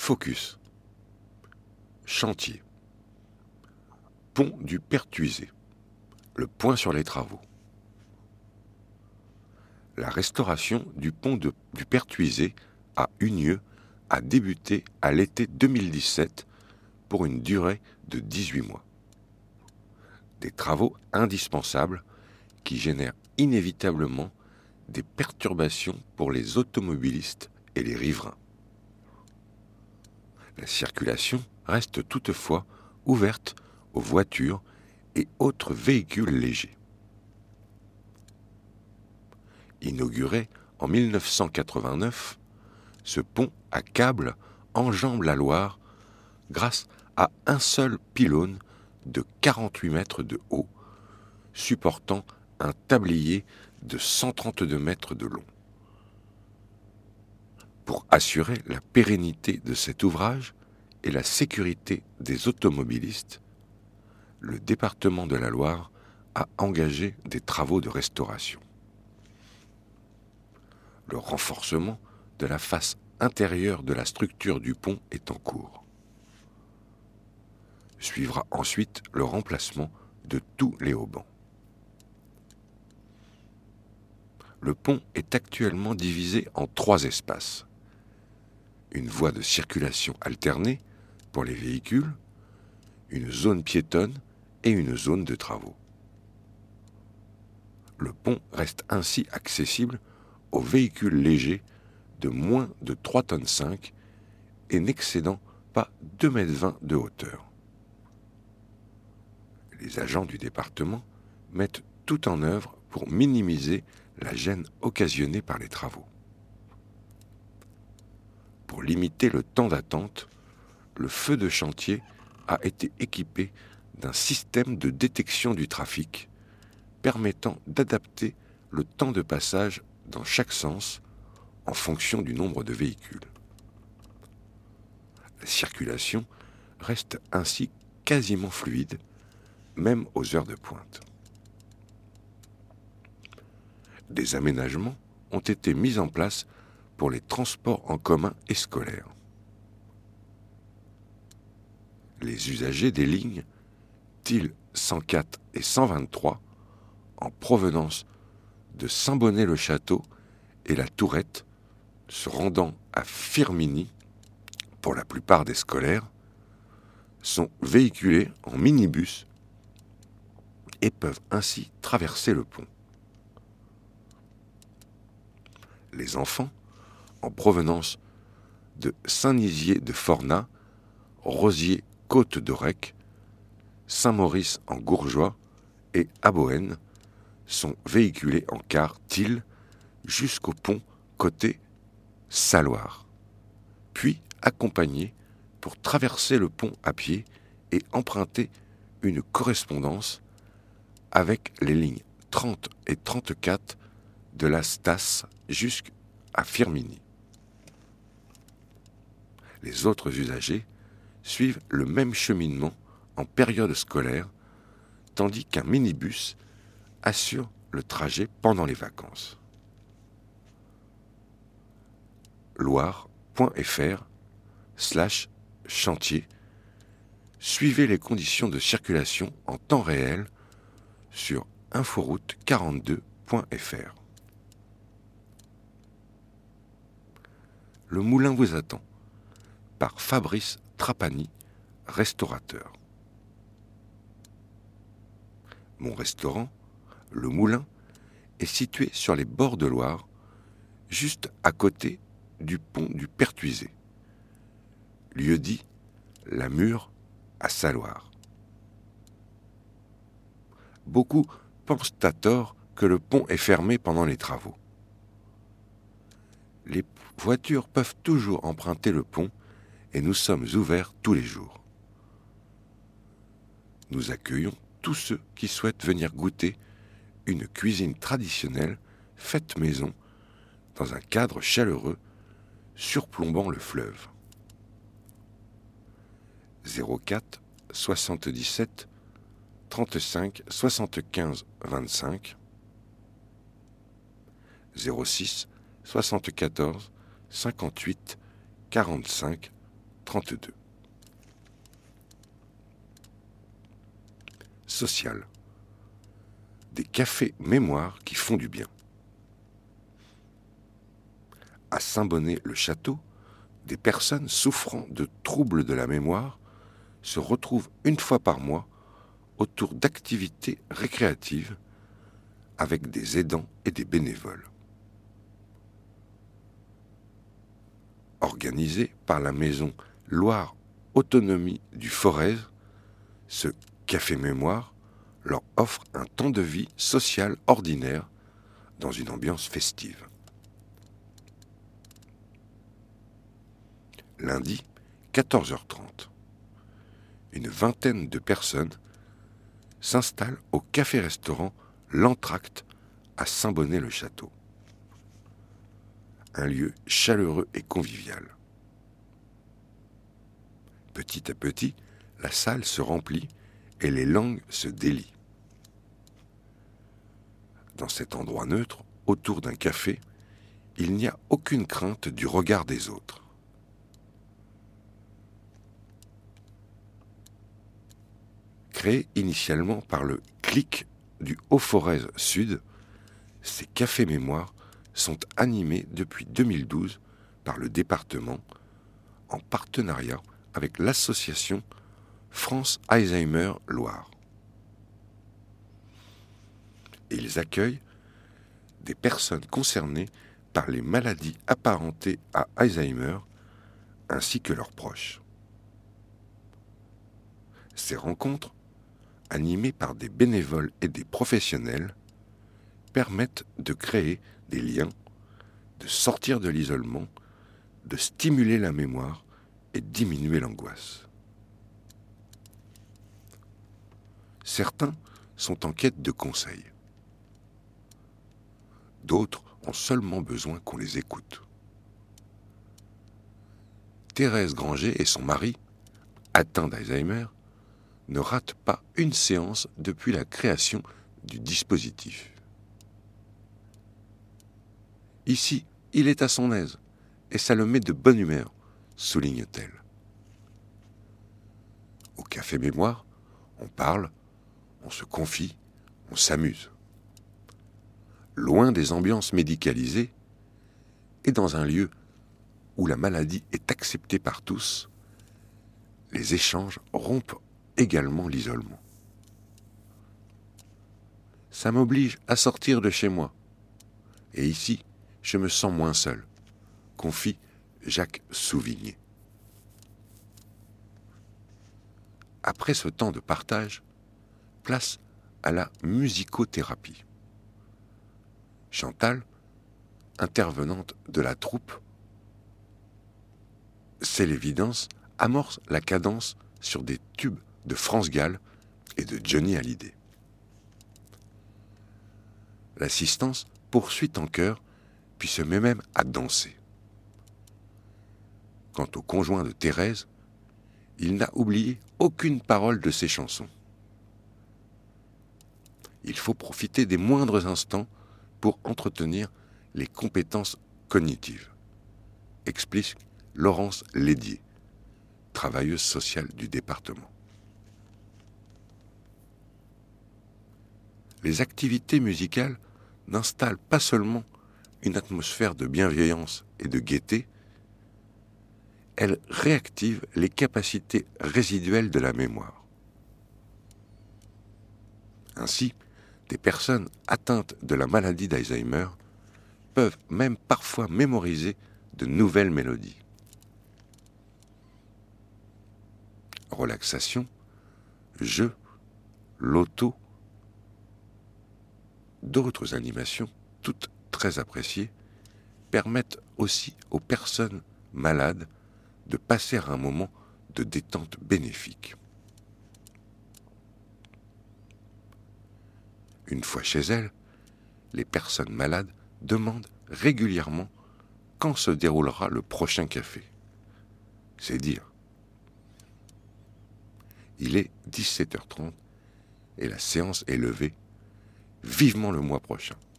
Focus. Chantier. Pont du Pertuisé. Le point sur les travaux. La restauration du pont du Pertuisé à Unieux a débuté à l'été 2017 pour une durée de 18 mois. Des travaux indispensables qui génèrent inévitablement des perturbations pour les automobilistes et les riverains. La circulation reste toutefois ouverte aux voitures et autres véhicules légers. Inauguré en 1989, ce pont à câble enjambe la Loire grâce à un seul pylône de 48 mètres de haut, supportant un tablier de 132 mètres de long. Pour assurer la pérennité de cet ouvrage et la sécurité des automobilistes, le département de la Loire a engagé des travaux de restauration. Le renforcement de la face intérieure de la structure du pont est en cours. Suivra ensuite le remplacement de tous les haubans. Le pont est actuellement divisé en 3 espaces. Une voie de circulation alternée pour les véhicules, une zone piétonne et une zone de travaux. Le pont reste ainsi accessible aux véhicules légers de moins de 3,5 tonnes et n'excédant pas 2,20 m de hauteur. Les agents du département mettent tout en œuvre pour minimiser la gêne occasionnée par les travaux. Pour limiter le temps d'attente, le feu de chantier a été équipé d'un système de détection du trafic permettant d'adapter le temps de passage dans chaque sens en fonction du nombre de véhicules. La circulation reste ainsi quasiment fluide, même aux heures de pointe. Des aménagements ont été mis en place pour les transports en commun et scolaires. Les usagers des lignes TIL 104 et 123 en provenance de Saint-Bonnet-le-Château et la Tourette se rendant à Firminy, pour la plupart des scolaires, sont véhiculés en minibus et peuvent ainsi traverser le pont. Les enfants, en provenance de Saint-Nizier-de-Fornat, Rosier-Côte-d'Orec, Saint-Maurice en Gourgeois et Aboën, sont véhiculés en car TIL jusqu'au pont côté Saloir, puis accompagnés pour traverser le pont à pied et emprunter une correspondance avec les lignes 30 et 34 de la Stas jusqu'à Firminy. Les autres usagers suivent le même cheminement en période scolaire, tandis qu'un minibus assure le trajet pendant les vacances. loire.fr/chantier. Suivez les conditions de circulation en temps réel sur inforoute42.fr. Le moulin vous attend, par Fabrice Trapani, restaurateur. Mon restaurant, Le Moulin, est situé sur les bords de Loire, juste à côté du pont du Pertuisé, lieu-dit La Mure à Saloir. Beaucoup pensent à tort que le pont est fermé pendant les travaux. Les voitures peuvent toujours emprunter le pont et nous sommes ouverts tous les jours. Nous accueillons tous ceux qui souhaitent venir goûter une cuisine traditionnelle faite maison dans un cadre chaleureux surplombant le fleuve. 04 77 35 75 25 06 74 58 45 32. Social. Des cafés mémoire qui font du bien. À Saint-Bonnet-le-Château, des personnes souffrant de troubles de la mémoire se retrouvent une fois par mois autour d'activités récréatives avec des aidants et des bénévoles. Organisé par la maison Loire Autonomie du Forez, ce café mémoire leur offre un temps de vie social ordinaire dans une ambiance festive. Lundi, 14h30. Une vingtaine de personnes s'installent au café-restaurant L'Entracte à Saint-Bonnet-le-Château. Un lieu chaleureux et convivial. Petit à petit, la salle se remplit et les langues se délient. Dans cet endroit neutre, autour d'un café, il n'y a aucune crainte du regard des autres. Créés initialement par le CLIC du Haut-Forez Sud, ces cafés mémoire sont animés depuis 2012 par le département en partenariat avec l'association France Alzheimer Loire. Ils accueillent des personnes concernées par les maladies apparentées à Alzheimer ainsi que leurs proches. Ces rencontres, animées par des bénévoles et des professionnels, permettent de créer des liens, de sortir de l'isolement, de stimuler la mémoire et diminuer l'angoisse. Certains sont en quête de conseils. D'autres ont seulement besoin qu'on les écoute. Thérèse Granger et son mari, atteints d'Alzheimer, ne ratent pas une séance depuis la création du dispositif. Ici, il est à son aise et ça le met de bonne humeur, souligne-t-elle. Au café mémoire, on parle, on se confie, on s'amuse. Loin des ambiances médicalisées et dans un lieu où la maladie est acceptée par tous, les échanges rompent également l'isolement. Ça m'oblige à sortir de chez moi. Et ici, je me sens moins seul, confie Jacques Souvigné. Après ce temps de partage, place à la musicothérapie. Chantal, intervenante de la troupe, c'est l'évidence, amorce la cadence sur des tubes de France Gall et de Johnny Hallyday. L'assistance poursuit en chœur, puis se met même à danser. Quant au conjoint de Thérèse, il n'a oublié aucune parole de ses chansons. Il faut profiter des moindres instants pour entretenir les compétences cognitives, explique Laurence Lédier, travailleuse sociale du département. Les activités musicales n'installent pas seulement une atmosphère de bienveillance et de gaieté, elles réactivent les capacités résiduelles de la mémoire. Ainsi, des personnes atteintes de la maladie d'Alzheimer peuvent même parfois mémoriser de nouvelles mélodies. Relaxation, jeu, loto, d'autres animations, toutes très appréciées, permettent aussi aux personnes malades de passer un moment de détente bénéfique. Une fois chez elles, les personnes malades demandent régulièrement quand se déroulera le prochain café. C'est dire. Il est 17h30 et la séance est levée. Vivement le mois prochain.